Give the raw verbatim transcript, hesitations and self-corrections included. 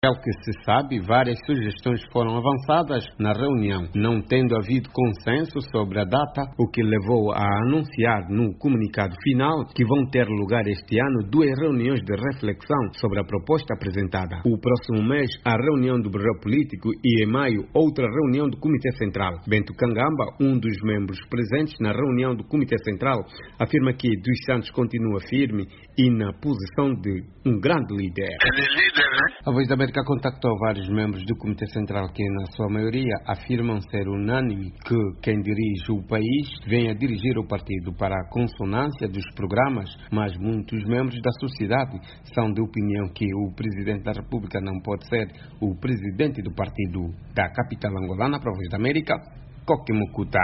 Pelo que se sabe, várias sugestões foram avançadas na reunião, não tendo havido consenso sobre a data, o que levou a anunciar no comunicado final que vão ter lugar este ano duas reuniões de reflexão sobre a proposta apresentada. O próximo mês, a reunião do Bureau Político e, em maio, outra reunião do Comitê Central. Bento Kangamba, um dos membros presentes na reunião do Comitê Central, afirma que Dos Santos continua firme e na posição de um grande líder. Ele é líder, né? A Voz da América contactou vários membros do Comitê Central que, na sua maioria, afirmam ser unânime que quem dirige o país venha dirigir o partido para a consonância dos programas, mas muitos membros da sociedade são de opinião que o Presidente da República não pode ser o presidente do partido. Da capital angolana para a Voz da América, Coque Mucuta.